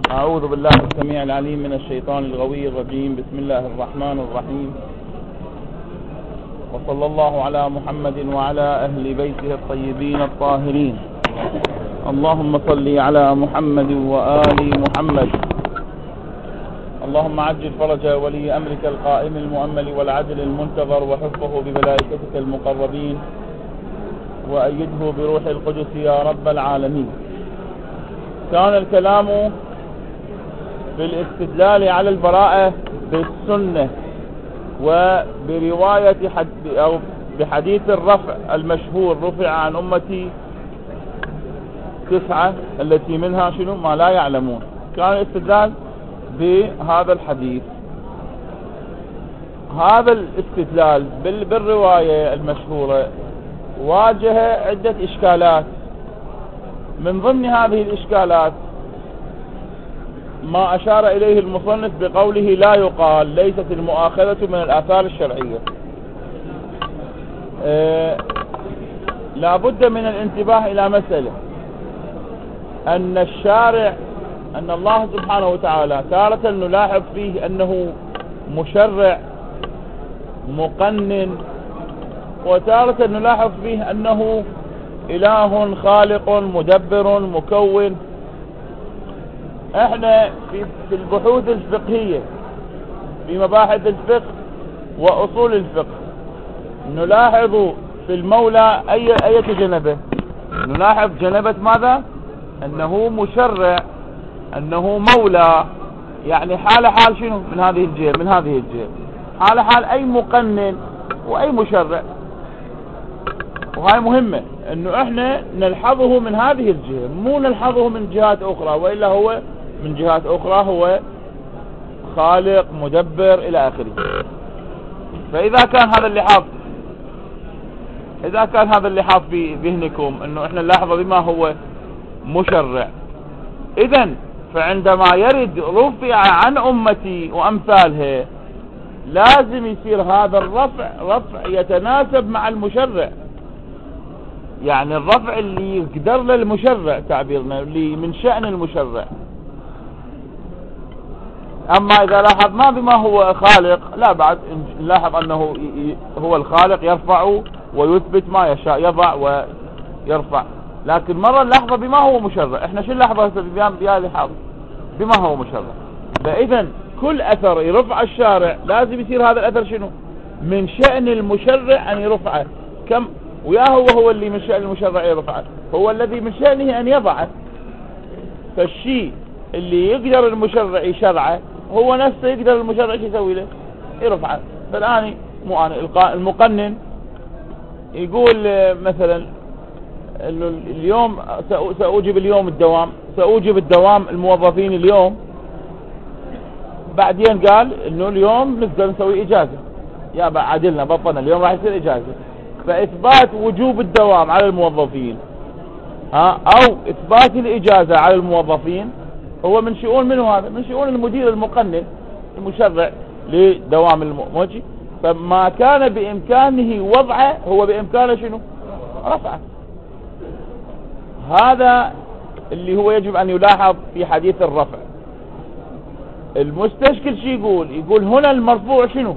أعوذ بالله السميع العليم من الشيطان الغوي الرجيم. بسم الله الرحمن الرحيم، وصلى الله على محمد وعلى أهل بيته الطيبين الطاهرين. اللهم صل على محمد وآل محمد. اللهم عجل فرج ولي أمرك القائم المؤمل والعدل المنتظر، وحفظه بملائكتك المقربين، وأيده بروح القدس يا رب العالمين. كان الكلام في الاستدلال على البراءة بالسنة وبرواية أو بحديث الرفع المشهور: رفع عن أمتي 9 التي منها شنو ما لا يعلمون. كان الاستدلال بهذا الحديث. هذا الاستدلال بالرواية المشهورة واجه عدة إشكالات. من ضمن هذه الإشكالات ما أشار إليه المصنف بقوله: لا يقال ليست المؤاخذة من الآثار الشرعية. لا بد من الانتباه إلى مسألة، أن الشارع، أن الله سبحانه وتعالى تارة نلاحظ فيه أنه مشرع مقنن، وتارة نلاحظ فيه أنه إله خالق مدبر مكون. احنا في البحوث الفقهية في مباحث الفقه وأصول الفقه نلاحظ في المولى أي جنبه. نلاحظ جنبة ماذا؟ أنه مشرع، أنه مولى، يعني حال شنو من هذه الجهة، من هذه الجهة حال أي مقنن وأي مشرع. وهاي مهمة، أنه احنا نلحظه من هذه الجهة، مو نلحظه من جهات أخرى، وإلا هو من جهات أخرى هو خالق مدبر إلى آخره. فإذا كان هذا اللحاظ في ذهنكم أنه احنا نلاحظه بما هو مشرع، إذن فعندما يرد رفع عن أمتي وأمثالها لازم يصير هذا رفع يتناسب مع المشرع، يعني الرفع اللي يقدر للمشرع، تعبيرنا اللي من شأن المشرع. أما إذا لاحظنا بما هو خالق، لا بعد نلاحظ أنه هو الخالق يرفع ويثبت ما يشاء، يضع ويرفع. لكن مرة نلاحظه بما هو مشرع. احنا شو نلاحظه بما هو مشرع. فإذا كل أثر يرفع الشارع لازم يصير هذا الأثر شنو من شأن المشرع أن يرفعه. كم ويا هو اللي من شأن المشرع يرفعه، هو الذي من شأنه أن يضعه. فالشيء اللي يقدر المشرع يشرعه هو نفسه يقدر المشرع يسوي له، يرفعه. فالآن المقنن يقول مثلا اليوم سأوجب الدوام الموظفين اليوم. بعدين قال انه اليوم نقدر نسوي اجازة، يا عدلنا بطلنا اليوم راح يصير اجازة. فاثبات وجوب الدوام على الموظفين او اثبات الاجازة على الموظفين هو من شؤون منه، هذا من شؤون المدير المقنن المشرع لدوام الموجي. فما كان بامكانه وضعه هو بامكانه شنو رفعه. هذا اللي هو يجب ان يلاحظ في حديث الرفع. المستشكل شي يقول هنا المرفوع شنو؟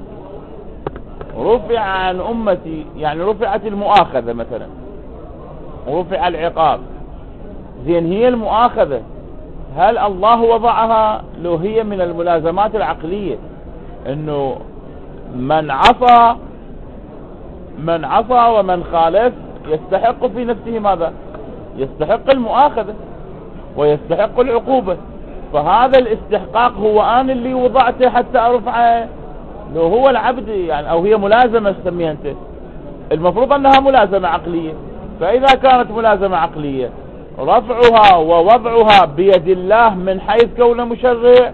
رفع عن أمتي، يعني رفعت المؤاخذة مثلا، ورفع العقاب. زين، هي المؤاخذة هل الله وضعها لو هي من الملازمات العقلية؟ انه من عصى ومن خالف يستحق في نفسه ماذا؟ يستحق المؤاخذة ويستحق العقوبة. فهذا الاستحقاق هو أنا اللي وضعته حتى أرفعه. لو هو العبد يعني، أو هي ملازمة تسميها أنت، المفروض أنها ملازمة عقلية. فإذا كانت ملازمة عقلية رفعها ووضعها بيد الله من حيث كونه مشرع،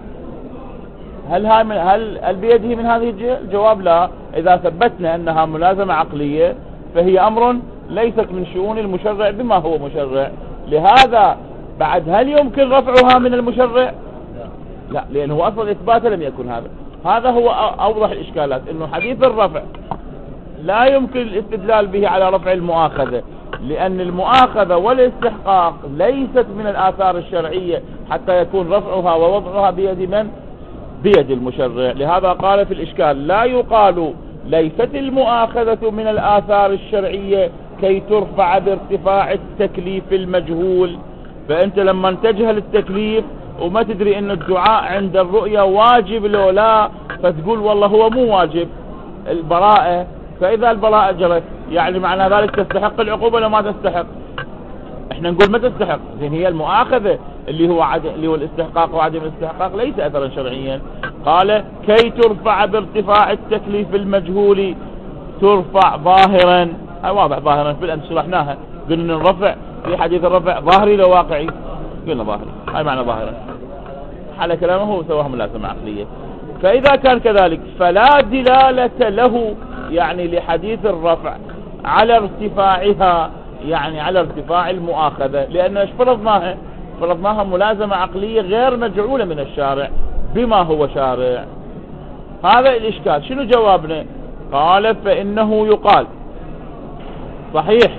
هل بيده من هذه الجهة؟ الجواب لا. إذا ثبتنا أنها ملازمة عقلية فهي أمر ليست من شؤون المشرع بما هو مشرع. لهذا بعد هل يمكن رفعها من المشرع؟ لا، لأنه أصلا إثباته لم يكن. هذا هو أوضح الإشكالات، أنه حديث الرفع لا يمكن الاستدلال به على رفع المؤاخذة، لأن المؤاخذة والاستحقاق ليست من الآثار الشرعية حتى يكون رفعها ووضعها بيد من؟ بيد المشرع. لهذا قال في الإشكال: لا يقال ليست المؤاخذة من الآثار الشرعية كي ترفع بارتفاع التكليف المجهول. فأنت لما تجهل التكليف وما تدري ان الدعاء عند الرؤية واجب لو لا، فتقول والله هو مو واجب البراءة، فإذا البراءة جرت يعني معنى ذلك تستحق العقوبة ولا ما تستحق؟ احنا نقول ما تستحق. زين هي المؤاخذة اللي هو الاستحقاق وعدم الاستحقاق ليس أثرا شرعيا. قال: كي ترفع بارتفاع التكليف المجهول، ترفع ظاهرا. واضح ظاهرا في الأمس شرحناها، قلنا الرفع في حديث الرفع ظاهري لو واقعي، قلنا ظاهري، هاي معنى ظاهرا. على كلامه سواها ملازمة عقلية. فإذا كان كذلك فلا دلالة له يعني لحديث الرفع على ارتفاعها، يعني على ارتفاع المؤاخذة، لأن ايش فرضناها؟ فرضناها ملازمة عقلية غير مجعولة من الشارع بما هو شارع. هذا الإشكال. شنو جوابنا؟ قال: فإنه يقال صحيح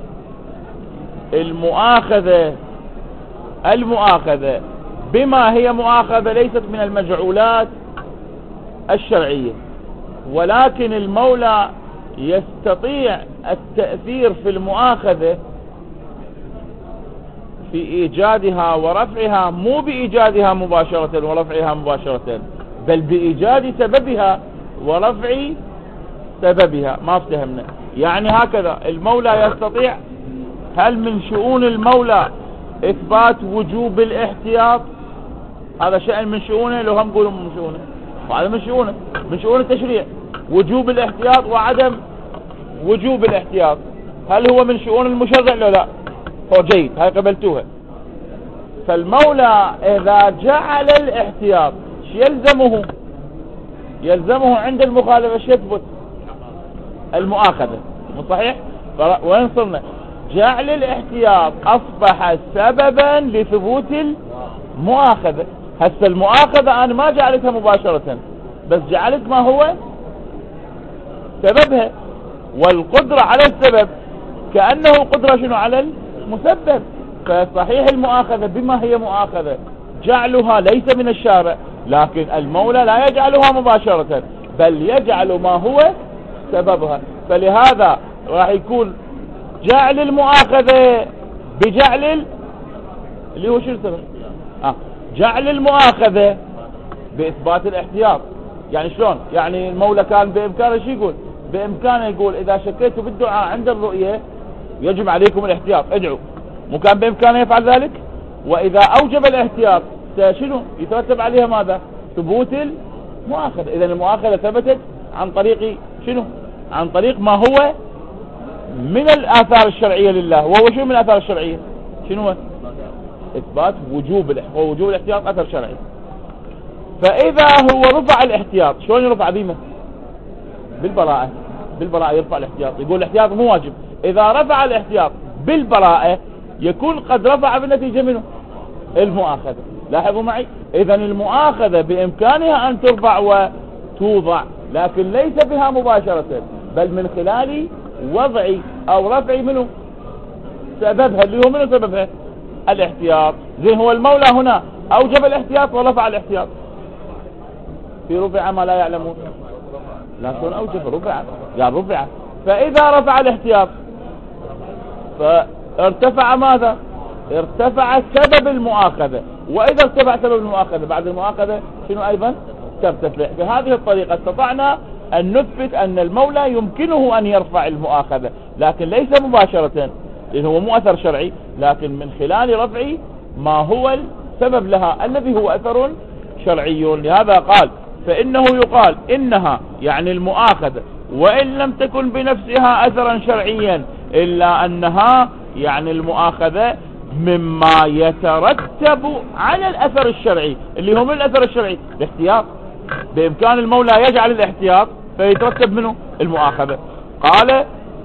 المؤاخذة بما هي مؤاخذة ليست من المجعولات الشرعية، ولكن المولى يستطيع التأثير في المؤاخذة في إيجادها ورفعها، مو بإيجادها مباشرة ورفعها مباشرة، بل بإيجاد سببها ورفع سببها. ما افتهمنا؟ يعني هكذا المولى يستطيع. هل من شؤون المولى إثبات وجوب الاحتياط؟ هذا شأن من شؤونه، لو هم قولوا من شؤونه، وهذا من شؤونه، من شؤون التشريع، وجوب الاحتياط وعدم وجوب الاحتياط. هل هو من شؤون المشرع؟ لا. هو جيد، هاي قبلتوها. فالمولى إذا جعل الاحتياط يلزمه عند المخالفة يثبت المؤاخذة، مو صحيح؟ وين صرنا؟ جعل الاحتياط أصبح سببا لثبوت المؤاخذة. هسه المؤاخذة أنا ما جعلتها مباشرة، بس جعلت ما هو سببها، والقدرة على السبب كأنه قدرة شنو على المسبب. فصحيح المؤاخذة بما هي مؤاخذة جعلها ليس من الشارع، لكن المولى لا يجعلها مباشرة بل يجعل ما هو سببها. فلهذا راح يكون جعل المؤاخذة بجعل اللي هو شو السبب؟ جعل المؤاخذة بإثبات الاحتياط. يعني شلون؟ يعني المولى كان بإمكانه شو يقول؟ بإمكانه يقول إذا شكيتوا بالدعاء عند الرؤية يجب عليكم الاحتياط، ادعوا. مو كان بإمكانه يفعل ذلك؟ وإذا أوجب الاحتياط شنو يترتب عليها؟ ماذا؟ ثبوت المؤاخذة. إذا المؤاخذة ثبتت عن طريق شنو؟ عن طريق ما هو من الآثار الشرعية لله. وهو شنو من الآثار الشرعية؟ شنو هو؟ إثبات وجوب الاحتياط أثر شرعي. فإذا هو رفع الاحتياط، شلون يرفع بيمه؟ بالبراءة يرفع الاحتياط. يقول الاحتياط مو واجب. إذا رفع الاحتياط بالبراءة يكون قد رفع بالنتيجة منه المؤاخذة. لاحظوا معي، إذا المؤاخذة بإمكانها أن ترفع وتوضع، لكن ليس بها مباشرة بل من خلال وضع أو رفع منه سببها، اللي هو منه سببها الاحتياط. زين هو المولى هنا أوجب الاحتياط ورفع الاحتياط. في رفع ما لا يعلمون، لكن أوجب رفع. فإذا رفع الاحتياط فارتفع ماذا؟ ارتفع سبب المؤاخذة. وإذا ارتفع سبب المؤاخذة بعد المؤاخذة شنو أيضا؟ ترتفع. بهذه الطريقة استطعنا أن نثبت أن المولى يمكنه أن يرفع المؤاخذة، لكن ليس مباشرة لأنه هو مو أثر شرعي، لكن من خلال رفع ما هو السبب لها الذي هو أثر شرعي. لهذا قال: فإنه يقال إنها يعني المؤاخذة وإن لم تكن بنفسها أثرا شرعيا، إلا أنها يعني المؤاخذة مما يترتب على الأثر الشرعي. اللي هو من الأثر الشرعي الاحتياط. بإمكان المولى يجعل الاحتياط فيترتب منه المؤاخذة. قال: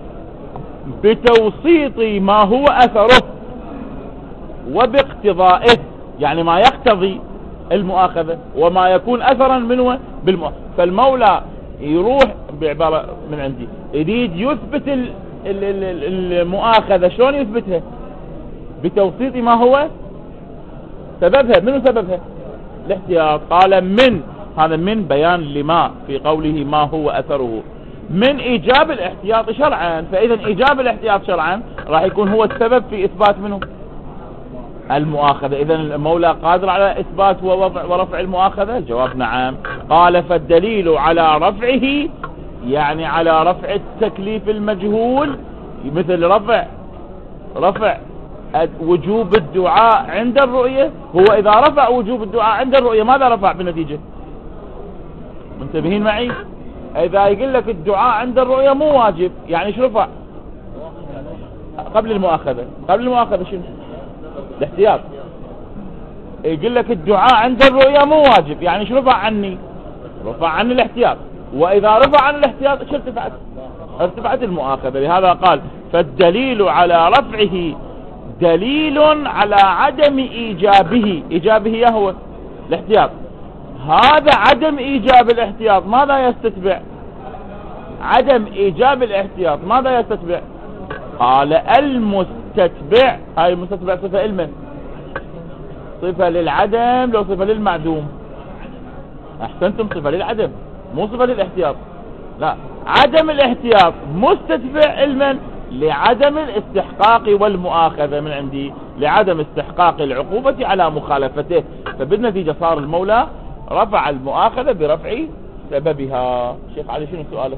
بتوسيط ما هو أثره وباقتضائه، يعني ما يقتضي المؤاخذة وما يكون أثرا منه بالمؤاخذة. فالمولى يروح بعبارة من عندي يريد يثبت المؤاخذة شلون يثبتها؟ بتوسيط ما هو سببها. منو سببها؟ الاحتياط. قال من، هذا من بيان لما في قوله ما هو أثره، من إيجاب الاحتياط شرعا. فإذا إيجاب الاحتياط شرعا راح يكون هو السبب في إثبات منه المؤاخذة. إذا المولى قادر على إثبات ورفع المؤاخذة؟ الجواب نعم. قال فالدليل على رفعه يعني على رفع التكليف المجهول، مثل رفع وجوب الدعاء عند الرؤية. هو إذا رفع وجوب الدعاء عند الرؤية ماذا رفع بالنتيجة؟ منتبهين معي؟ إذا يقول لك الدعاء عند الرؤية مو واجب، يعني شو رفع؟ قبل المؤاخذة شنو؟ الاحتياط. يقول لك الدعاء عند الرؤية مو واجب، يعني شو رفع عني؟ رفع عني الاحتياط. وإذا رفع عن الاحتياط شو ارتفعت المؤاخذة. لهذا قال فالدليل على رفعه دليل على عدم إيجابه هو الاحتياط. هذا عدم إيجاب الاحتياط ماذا يستتبع؟ عدم إيجاب الاحتياط ماذا يستتبع؟ قال المستتبع، هاي المستتبع صفة إلمن؟ صفة للعدم لو صفة للمعدوم؟ أحسنتم، صفة للعدم مو صفة للاحتياط. لا، عدم الاحتياط مستتبع إلمن؟ لعدم الاستحقاق والمؤاخذة من عندي، لعدم استحقاق العقوبة على مخالفته. فبالنتيجة صار المولى رفع المؤاخذة برفع سببها. شيخ علي شنو سؤالك؟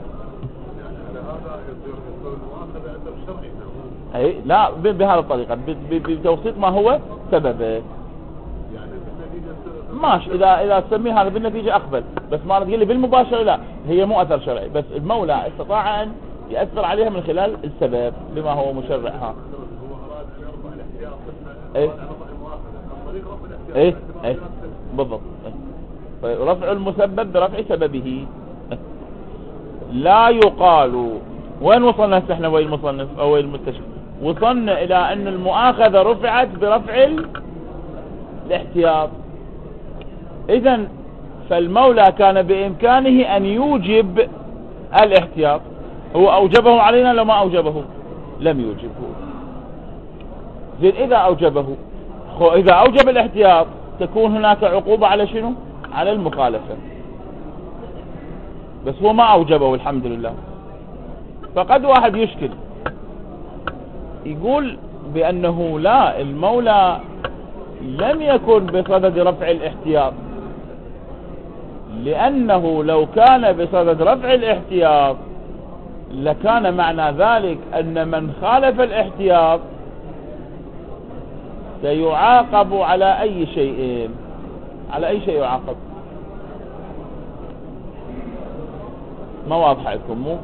اي لا، بهذه الطريقة بتوسيط ما هو سببه. ماشي، اذا تسميه هذا بالنتيجة اقبل، بس ما تقول لي بالمباشر لا، هي مو اثر شرعي، بس المولى استطاع ان يأثر عليها من خلال السبب لما هو مشرعها. ايه بالضبط. رفع المسبب برفع سببه. لا يقال. وين وصلنا احنا؟ وين المصنف او وين المستشفى؟ وصلنا الى ان المؤاخذة رفعت برفع الاحتياط. اذا فالمولى كان بامكانه ان يوجب الاحتياط. هو اوجبه علينا لو ما اوجبه؟ لم يوجبه. زين اذا اوجبه، اذا اوجب الاحتياط تكون هناك عقوبة على شنو؟ على المخالفة. بس هو ما اوجبه الحمد لله. فقد واحد يشكل يقول بانه لا، المولى لم يكن بصدد رفع الاحتياط، لانه لو كان بصدد رفع الاحتياط لكان معنى ذلك ان من خالف الاحتياط سيعاقب على اي شيء. على اي شيء يعاقب؟ ما واضح لكم مو؟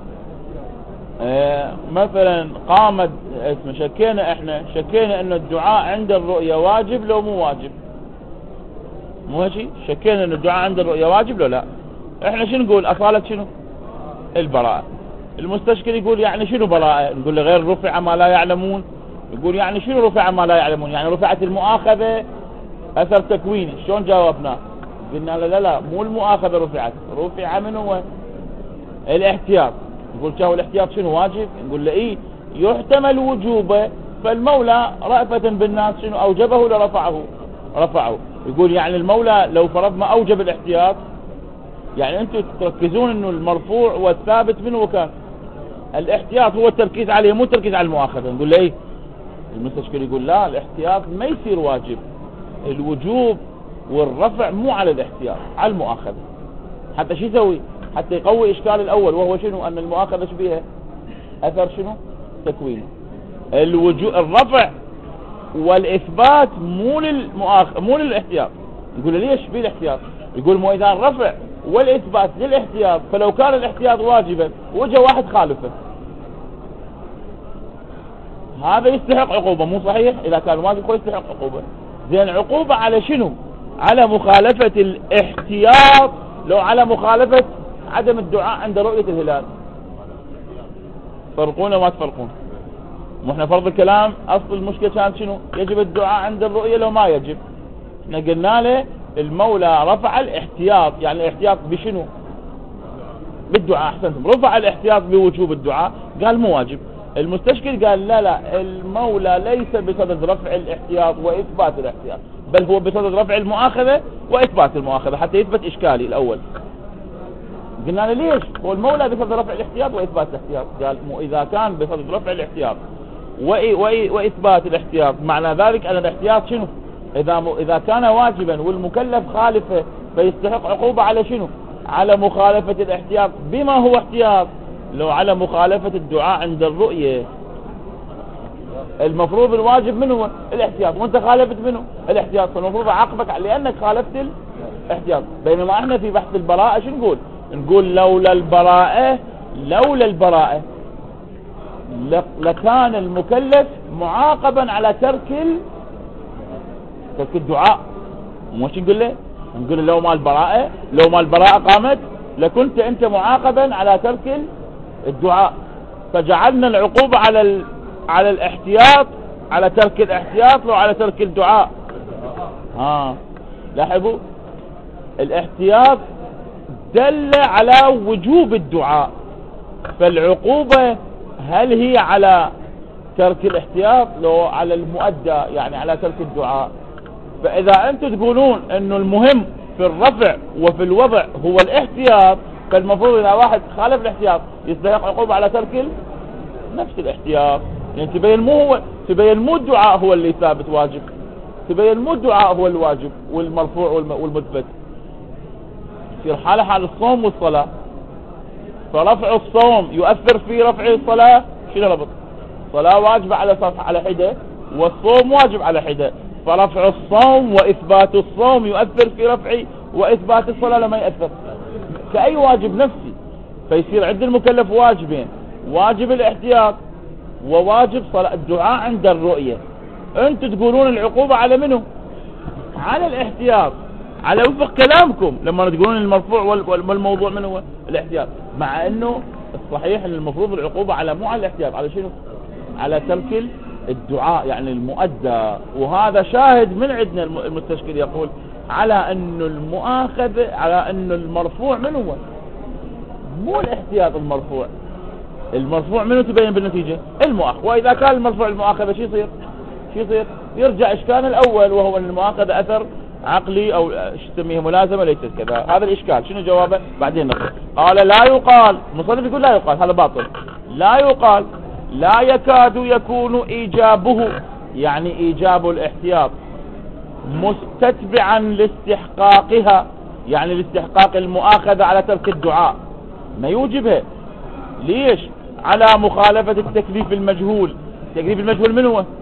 مثلا قامت شكينا ان الدعاء عند الرؤية واجب لو مو واجب؟ مو هيك؟ شكينا ان الدعاء عند الرؤية واجب لو لا؟ احنا شنو نقول؟ اصالة شنو؟ البراءة. المستشكل يقول يعني شنو براءة؟ نقول له غير رفع ما لا يعلمون. يقول يعني شنو رفع ما لا يعلمون؟ يعني رفعت المؤاخذة اثر تكويني. شلون جاوبنا؟ قلنا لا مو المؤاخذة رفعت، رفع من هو؟ الاحتياط. يقول شاو الاحتياط شنو واجب؟ نقول له ايه يحتمل وجوبه، فالمولى رأفة بالناس شنو اوجبه رفعه. يقول يعني المولى لو فرض ما اوجب الاحتياط، يعني انتم تركزون انه المرفوع والثابت منه كان الاحتياط هو التركيز عليه مو التركيز على المؤاخذة. نقول له ايه؟ المستشكل يقول لا، الاحتياط ما يصير واجب، الوجوب والرفع مو على الاحتياط، على المؤاخذة. حتى شو يسوي؟ حتى يقوي اشكال الاول، وهو شنو؟ ان المؤاخذة شبيها اثر شنو؟ تكوين. الرفع والاثبات مو للاحتياط. يقول ليش بيه الاحتياط؟ يقول مو اذا الرفع والاثبات للاحتياط، فلو كان الاحتياط واجبا وجه واحد خالفه هذا يستحق عقوبة، مو صحيح؟ اذا كان واجب هو يستحق عقوبة. زين عقوبة على شنو؟ على مخالفة الاحتياط لو على مخالفة عدم الدعاء عند رؤية الهلال؟ فرقون وما تفرقون؟ مو احنا فرض الكلام اصل المشكلة كانت شنو؟ يجب الدعاء عند الرؤية لو ما يجب. احنا قلنا له المولى رفع الاحتياط، يعني الاحتياط بشنو؟ بالدعاء. احسنتم، رفع الاحتياط بوجوب الدعاء، قال مو واجب. المستشكل قال لا المولى ليس بصدد رفع الاحتياط واثبات الاحتياط، بل هو بصدد رفع المؤاخذة واثبات المؤاخذة حتى يثبت اشكالي الاول. قلنا له ليش؟ هو المولى بصدد رفع الاحتياط واثبات الاحتياط. قال اذا كان بصدد رفع الاحتياط واثبات الاحتياط، معنى ذلك ان الاحتياط شنو؟ اذا كان واجبا والمكلف خالفه فيستحق عقوبة على شنو؟ على مخالفة الاحتياط. بما هو احتياط؟ لو على مخالفة الدعاء عند الرؤية، المفروض الواجب منه هو الاحتياط، وانت خالفت منه الاحتياط، فالمفروض اعاقبك لانك خالفت الاحتياط. بينما احنا في بحث البراءة شو نقول لولا البراءة لكان المكلف معاقبا على ترك الدعاء. مش نقول له لو ما البراءة قامت لكنت انت معاقبا على ترك الدعاء، فجعلنا العقوبة على الاحتياط، على ترك الاحتياط وعلى ترك الدعاء. لاحظوا الاحتياط دل على وجوب الدعاء، فالعقوبة هل هي على ترك الاحتياط لو على المؤدى يعني على ترك الدعاء؟ فإذا أنتم تقولون أنه المهم في الرفع وفي الوضع هو الاحتياط، فالمفروض إذا واحد خالف الاحتياط يستحق عقوبة على ترك نفس الاحتياط. يعني تبين مو الدعاء هو اللي ثابت واجب، تبين مو الدعاء هو الواجب والمرفوع والمثبت. يصير حال الصوم والصلاة، فرفع الصوم يؤثر في رفع الصلاة. شنو ربط؟ صلاة واجبة على حدة، والصوم واجب على حدة، فرفع الصوم وإثبات الصوم يؤثر في رفع وإثبات الصلاة لما يأثر كأي واجب نفسي. فيصير عند المكلف واجبين، واجب الاحتياط وواجب صلاة الدعاء عند الرؤية. انتم تقولون العقوبة على منه؟ على الاحتياط، على وفق كلامكم لما تقولون المرفوع والموضوع منه هو الاحتياط، مع انه الصحيح ان المفروض العقوبة مو على الاحتياط، على شنو؟ على ترك الدعاء يعني المؤدى. وهذا شاهد من عندنا المستشكل يقول على انه المؤاخذة، على انه المرفوع منه هو مو الاحتياط. المرفوع منه تبين بالنتيجة المؤاخذة، واذا كان المرفوع المؤاخذة شو يصير؟ يرجع اشكال الاول، وهو ان المؤاخذة اثر عقلي او تسميه ملازمة ليست كذا. هذا الاشكال شنو جوابه؟ بعدين نقول. قال لا يقال، المصنف يقول لا يقال، هذا باطل. لا يقال لا يكاد يكون ايجابه، يعني ايجاب الاحتياط مستتبعا لاستحقاقها، يعني لاستحقاق المؤاخذة على ترك الدعاء، ما يوجبها. ليش؟ على مخالفة التكليف المجهول. التكليف المجهول من هو؟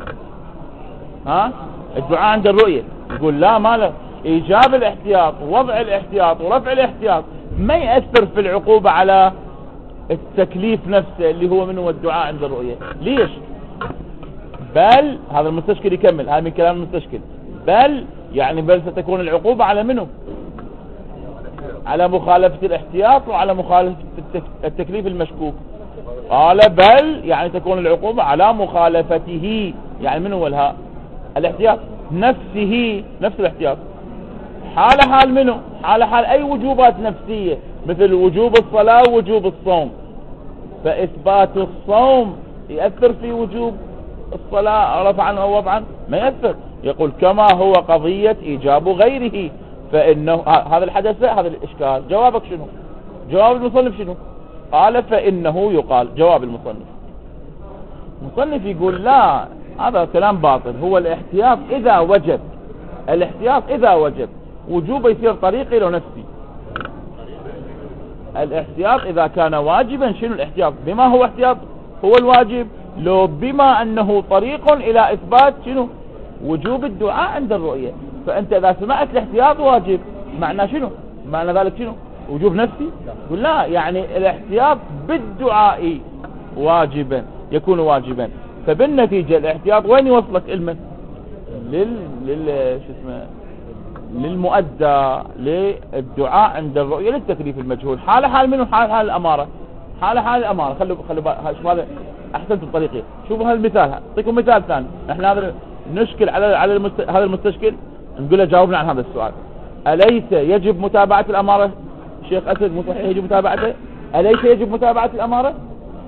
الدعاء عند الرؤية. يقول لا، ما له ايجاب الاحتياط ووضع الاحتياط ورفع الاحتياط ما يأثر في العقوبة على التكليف نفسه اللي هو منه الدعاء عند الرؤية. ليش؟ بل هذا المستشكل يكمل، هذا من كلام المستشكل، بل ستكون العقوبة على منه؟ على مخالفة الاحتياط وعلى مخالفة التكليف المشكوك. قال بل يعني تكون العقوبة على مخالفته، يعني من هو الاحتياط نفسه، نفس الاحتياط، حال منه، حال اي وجوبات نفسية مثل وجوب الصلاة ووجوب الصوم. فإثبات الصوم يأثر في وجوب الصلاة رفعا أو وضعا؟ ما يأثر. يقول كما هو قضية إيجاب غيره، فإنه هذا الحدث، هذا الإشكال. جوابك شنو؟ جواب المصنف شنو؟ قال فإنه يقال. جواب المصنف يقول لا، هذا كلام باطل. هو الاحتياط إذا وجب، الاحتياط إذا وجب وجوبه يصير طريقي لو نفسي. الاحتياط إذا كان واجبا، شنو الاحتياط؟ بما هو احتياط هو الواجب، لو بما أنه طريق إلى إثبات شنو؟ وجوب الدعاء عند الرؤية. فأنت إذا سمعت الاحتياط واجب، معنى شنو؟ معنى ذلك شنو؟ وجوب نفسي؟ يقول لا، يعني الاحتياط بالدعاء واجبا، يكون واجبا. فبالنتيجة الاحتياط وين يوصلك؟ علما للمؤدى للدعاء عند الرؤية للتكليف المجهول. حال منه؟ حال الأمارة. حال الأمارة. خلوا شوف هذا أحسنت الطريقة. شوفوا هالمثال، أعطيكم مثال ثاني. نحن هذا نشكل على هذا المستشكل، نقول له جاوبنا عن هذا السؤال. أليس يجب متابعة الأمارة؟ شيخ أسد مو صحيح يجب متابعته؟ أليس يجب متابعة الأمارة؟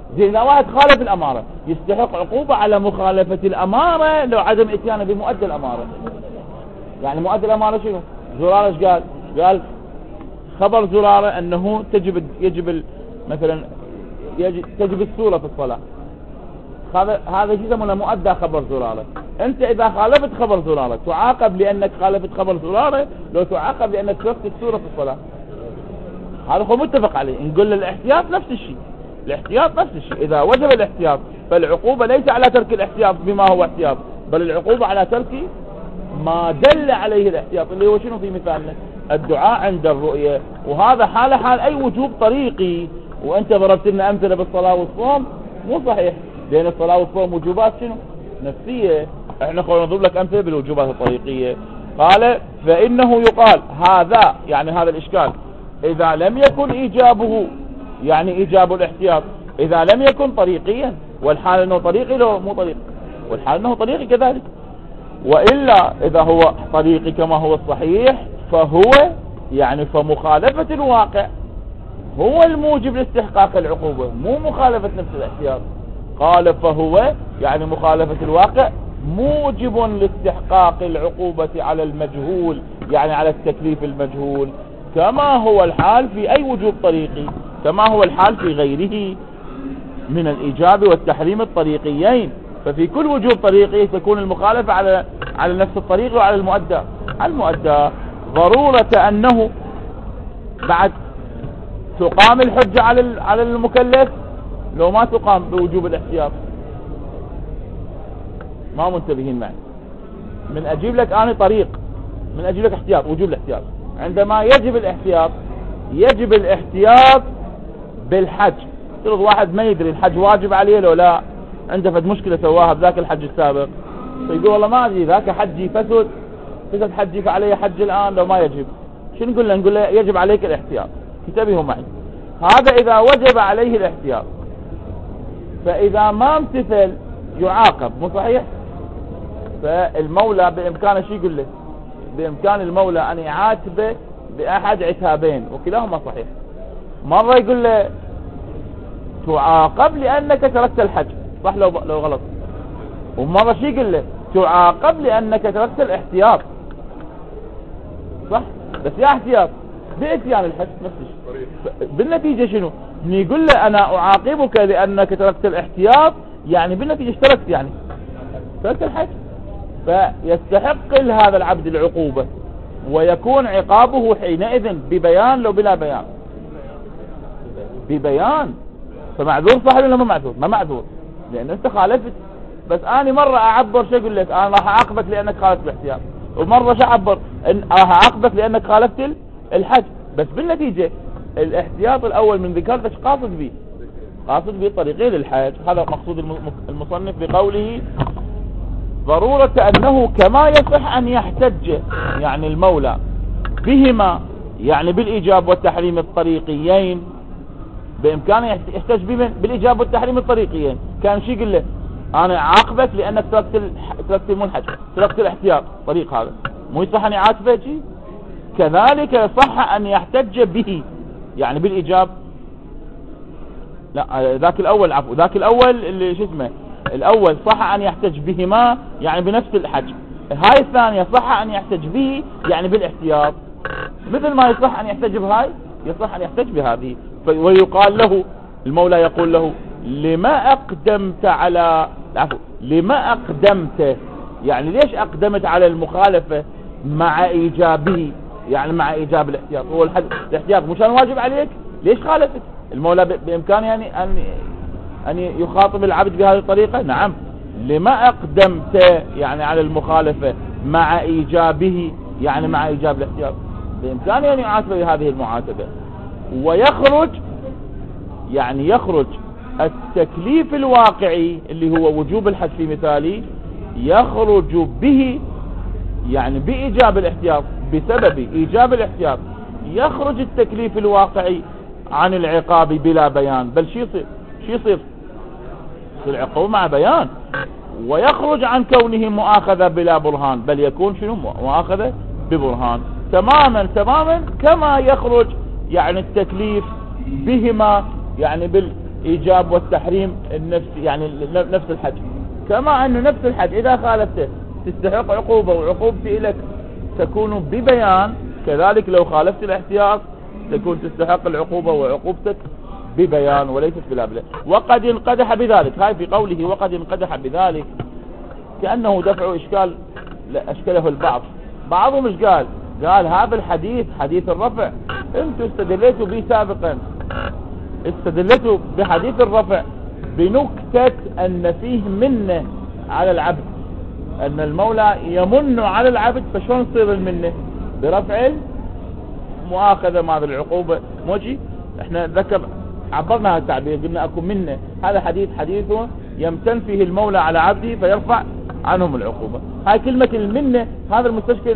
زين إذا واحد خالف الأمارة يستحق عقوبة على مخالفة الأمارة لو عدم اتيانه بمؤدى الأمارة. يعني مؤدى الأمارة شنو؟ زرارة ايش قال؟ قال خبر زرارة أنه يجب مثلا تجب السورة في الصلاة. هذا شيء يسمونه مؤدى خبر زرارة. أنت إذا خالفت خبر زرارة تعاقب لأنك خالفت خبر زرارة، لو تعاقب لأنك تركت السورة في الصلاة. هذا هو متفق عليه. نقول الاحتياط نفس الشيء، الاحتياط نفس الشيء. إذا وجب الاحتياط فالعقوبة ليس على ترك الاحتياط بما هو احتياط، بل العقوبة على ترك ما دل عليه الاحتياط، اللي هو شنو في مثالنا؟ الدعاء عند الرؤية. وهذا حال أي وجوب طريقي. وأنت ضربت لنا أمثلة بالصلاة والصوم، مو صحيح، لأن الصلاة والصوم وجوبات شنو؟ نفسية. احنا خلونا نضرب لك أمثلة بالوجوبات الطريقية. قال فإنه يقال هذا، يعني هذا الإشكال، إذا لم يكن إيجابه، يعني إيجاب الاحتياط، إذا لم يكن طريقيا، والحال أنه طريقي لو مو طريقي، والحال أنه طريقي كذلك. وإلا إذا هو طريقي كما هو الصحيح فهو يعني فمخالفة الواقع هو الموجب لاستحقاق العقوبة، مو مخالفة نفس الاحتياط. قال فهو يعني مخالفة الواقع موجب لاستحقاق العقوبة على المجهول، يعني على التكليف المجهول، كما هو الحال في أي وجوب طريقي، كما هو الحال في غيره من الإيجاب والتحريم الطريقيين. ففي كل وجوب طريقي تكون المخالفة على نفس الطريق وعلى المؤدى. المؤدى ضرورة أنه بعد تقام الحجة على المكلف لو ما تقام بوجوب الاحتياط. ما منتبهين معي. من أجيب لك أنا طريق، من أجيب لك احتياط، وجوب الاحتياط. عندما يجب الاحتياط، يجب الاحتياط بالحج. ترى واحد ما يدري الحج واجب عليه لو لا، عنده فد مشكلة سواها بذاك الحج السابق، فيقول والله ما أدري ذاك حجي فسد حجي فعليه حج الآن لو ما يجب. شو نقول له؟ نقول له يجب عليك الاحتياط. انتبهوا معي، هذا إذا وجب عليه الاحتياط. فإذا ما امتثل يعاقب، مو صحيح؟ فالمولى بإمكانه شو يقول له؟ بإمكان المولى أن يعاتبه بأحد عتابين وكلاهما صحيح. مرة يقول له تعاقب لأنك تركت الحج، صح لو غلط. ومرة شو يقول له؟ تعاقب لأنك تركت الاحتياط، صح؟ بس يا احتياط بإتيان الحج نفس الشيء. بالنتيجة شنو؟ يقول له أنا أعاقبك لأنك تركت الاحتياط، يعني بالنتيجة اشتركت، يعني تركت الحج. فيستحق هذا العبد العقوبة، ويكون عقابه حينئذ ببيان لو بلا بيان، ببيان. فمعذور صح ولا ما معذور؟ ما معذور، لأن أنت خالفت. بس أنا مرة أعبر شو أقول لك؟ أنا راح أعاقبك لأنك خالفت الاحتياط، ومرة شو أعبر؟ راح أعاقبك لأنك خالفت الحج. بس بالنتيجة الاحتياط الأول من ذكرتك قاصد به، قاصد به طريقين للحج. هذا مقصود المصنف بقوله ضرورة أنه كما يصح أن يحتج يعني المولى بهما، يعني بالإيجاب والتحريم الطريقيين، بإمكانه يحتج بالإيجاب والتحريم الطريقيين. كان شي يقول له أنا أعاقبك لأنك تركت المنحج، تركت الاحتياط، طريق هذا مو يصح أن يعاتبه شي. كذلك يصح أن يحتج به يعني بالإيجاب. لا ذاك الأول، عفوا، ذاك الأول اللي شو اسمه، الأول صح أن يحتج بهما يعني بنفس الحج. هاي الثانية صح أن يحتج به يعني بالاحتياط. مثل ما يصح أن يحتج بهاي يصح أن يحتج بهذه. ويقال له، المولى يقول له لما أقدمت على، عفوا، لما أقدمت، يعني ليش أقدمت على المخالفة مع إيجابه، يعني مع إيجاب الاحتياط. هو الاحتياط مش كان واجب عليك، ليش خالفت؟ المولى بإمكانه يعني أن يخاطب العبد بهذه الطريقة. نعم، لما أقدمت يعني على المخالفة مع إيجابه، يعني مع إيجاب الاحتياط، بإمكانه أن يعاتب بهذه المعاتبة. ويخرج، يعني يخرج التكليف الواقعي اللي هو وجوب الحج في مثالي، يخرج به يعني بإيجاب الاحتياط، بسبب إيجاب الاحتياط يخرج التكليف الواقعي عن العقاب بلا بيان. بل شو يصير العقاب مع بيان. ويخرج عن كونه مؤاخذة بلا برهان، بل يكون شنو؟ مؤاخذة ببرهان. تماما كما يخرج يعني التكليف بهما يعني ايجاب والتحريم النفسي، يعني نفس الحد، كما انه نفس الحد اذا خالفته تستحق عقوبة، وعقوبتي لك تكون ببيان، كذلك لو خالفت الاحتياط تكون تستحق العقوبة وعقوبتك ببيان وليست بلا بلا. وقد انقدح بذلك، هاي في قوله وقد انقدح بذلك كأنه دفع إشكال أشكله البعض. بعضهم مش قال هذا الحديث حديث الرفع انتوا استدلتوا به سابقا، استدلتوا بحديث الرفع بنكتة أن فيه منة على العبد، أن المولى يمن على العبد، فشون تصير المنة؟ برفع المؤاخذة مع العقوبة. موجي احنا ذكر عبرنا هذا التعبير، قلنا اكو منه، هذا حديثه يمتن فيه المولى على عبده فيرفع عنهم العقوبة. هاي كلمة المنة هذا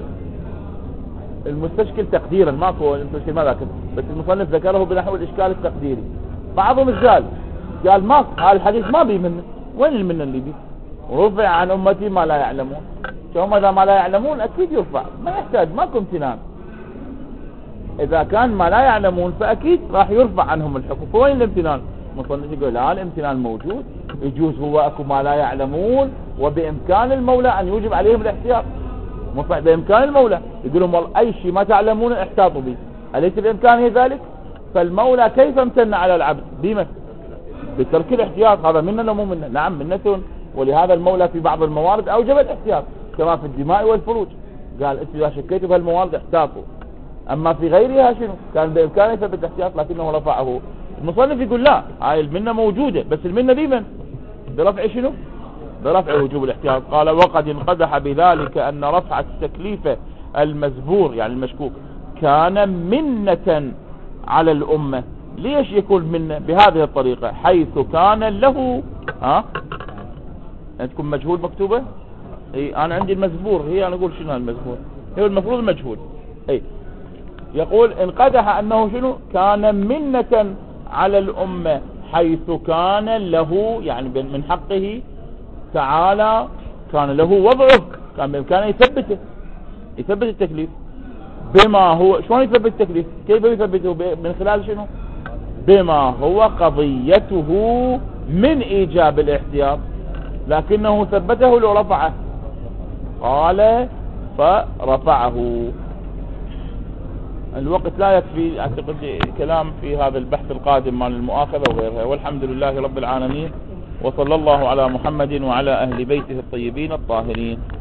المستشكل تقديرا، ماكو المستشكل ما ذاكر، بس المصنف ذكره بنحو الاشكال التقديري. بعضهم قال ما هذا الحديث ما بيه منه، وين المنة اللي بيه؟ رفع عن امتي ما لا يعلمون، شو اذا ما لا يعلمون اكيد يرفع، ما يحتاج، ماكو امتنان. اذا كان ما لا يعلمون فاكيد راح يرفع عنهم الحكم، فوين الامتنان؟ مصنف يقول لا، الامتنان موجود، يجوز هو اكو ما لا يعلمون وبامكان المولى ان يوجب عليهم الاحتياط، بامكان المولى يقول لهم والله اي شيء ما تعلمون احتاطوا به، اليس بامكانه ذلك؟ فالمولى كيف امتن على العبد؟ بما بترك الاحتياط، هذا منا لو مو منا؟ نعم منة، ولهذا المولى في بعض الموارد اوجب الاحتياط كما في الدماء والفروج، قال انتم اذا شكيتوا بهالموارد احتاطوا، اما في غيرها شنو؟ كان بامكانه يثبت الاحتياط لكنه رفعه. المصنف يقول لا، هاي المنة موجودة، بس المنة بمن؟ برفع شنو؟ برفع وجوب الاحتياط. قال وقد انقدح بذلك ان رفع التكليف المزبور يعني المشكوك كان منة على الامة. ليش يكون منة بهذه الطريقة؟ حيث كان له عندكم مجهول مكتوبة؟ اي انا عندي المزبور، هي انا اقول شنو المزبور، هو المفروض مجهول. اي يقول انقدح انه شنو؟ كان منة على الامة حيث كان له، يعني من حقه تعالى كان له وضعه، كان بامكانه يثبت التكليف بما هو. شلون يثبت التكليف؟ كيف يثبته؟ من خلال شنو؟ بما هو قضيته من ايجاب الاحتياط، لكنه ثبته لو رفعه، قال فرفعه. الوقت لا يكفي، اعتقد كلام في هذا البحث القادم عن المؤاخذة وغيرها. والحمد لله رب العالمين، وصلى الله على محمد وعلى اهل بيته الطيبين الطاهرين.